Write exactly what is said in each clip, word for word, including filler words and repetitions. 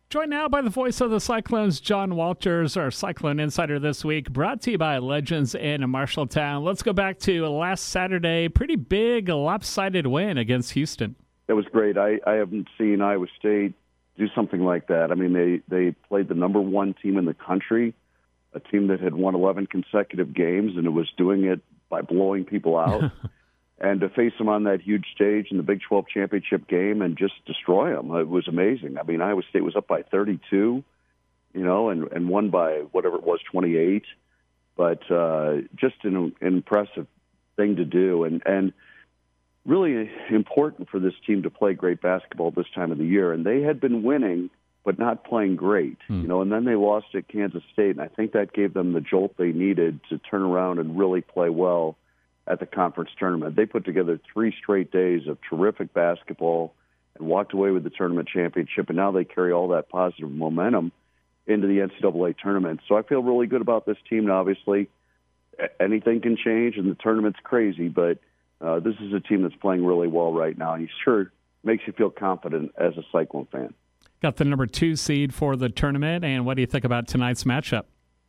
Joined now by the voice of the Cyclones, John Walters, our Cyclone Insider this week, brought to you by Legends in Marshalltown. Let's go back to last Saturday. Pretty big, lopsided win against Houston. That was great. I, I haven't seen Iowa State do something like that. I mean, they, they played the number one team in the country, a team that had won eleven consecutive games, and it was doing it by blowing people out. And to face them on that huge stage in the Big twelve championship game and just destroy them, it was amazing. I mean, Iowa State was up by thirty-two, you know, and, and won by whatever it was, twenty-eight. But uh, just an, an impressive thing to do, and, and really important for this team to play great basketball this time of the year. And they had been winning, but not playing great, hmm. you know, and then they lost at Kansas State, and I think that gave them the jolt they needed to turn around and really play well at the conference tournament. They put together three straight days of terrific basketball and walked away with the tournament championship, and now they carry all that positive momentum into the N C double A tournament. So I feel really good about this team. Now, obviously, anything can change, and the tournament's crazy, but uh, this is a team that's playing really well right now, and it sure makes you feel confident as a Cyclone fan. Got the number two seed for the tournament, and what do you think about tonight's matchup?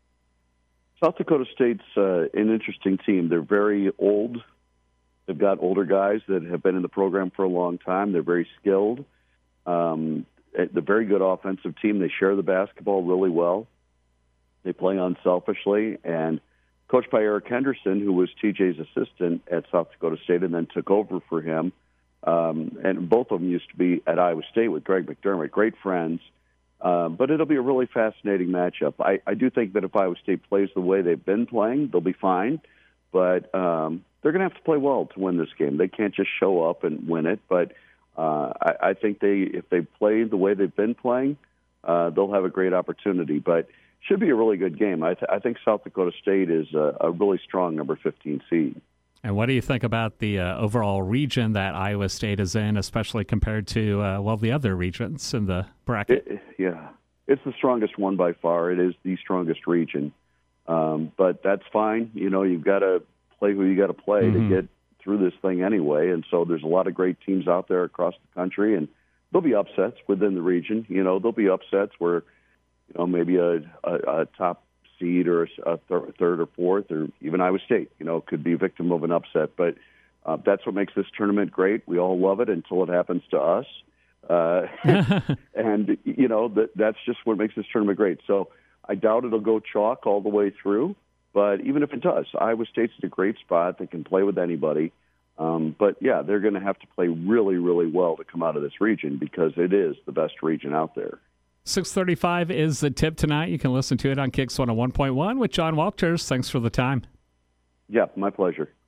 South Dakota State's uh, an interesting team. They're very old. They've got older guys that have been in the program for a long time. They're very skilled. Um, they're a very good offensive team. They share the basketball really well. They play unselfishly. And coached by Eric Henderson, who was T J's assistant at South Dakota State and then took over for him. Um, and both of them used to be at Iowa State with Greg McDermott, great friends. Uh, but it'll be a really fascinating matchup. I, I do think that if Iowa State plays the way they've been playing, they'll be fine. But um, they're going to have to play well to win this game. They can't just show up and win it. But uh, I, I think they, if they play the way they've been playing, uh, they'll have a great opportunity. But should be a really good game. I, th- I think South Dakota State is a, a really strong number fifteen seed. And what do you think about the uh, overall region that Iowa State is in, especially compared to, uh, well, the other regions in the bracket? It, yeah, it's the strongest one by far. It is the strongest region. Um, but that's fine. You know, you've got to play who you got to play mm-hmm. to get through this thing anyway. And so there's a lot of great teams out there across the country, and there'll be upsets within the region. You know, there'll be upsets where, you know, maybe a, a, a top seed or a th- third or fourth, or even Iowa State, you know, could be a victim of an upset. But uh, that's what makes this tournament great. We all love it until it happens to us. Uh, and, you know, that, that's just what makes this tournament great. So I doubt it'll go chalk all the way through. But even if it does, Iowa State's in a great spot. They can play with anybody. Um, but, yeah, they're going to have to play really, really well to come out of this region because it is the best region out there. six thirty-five is the tip tonight. You can listen to it on Kicks one oh one point one with John Walters. Thanks for the time. Yeah, my pleasure.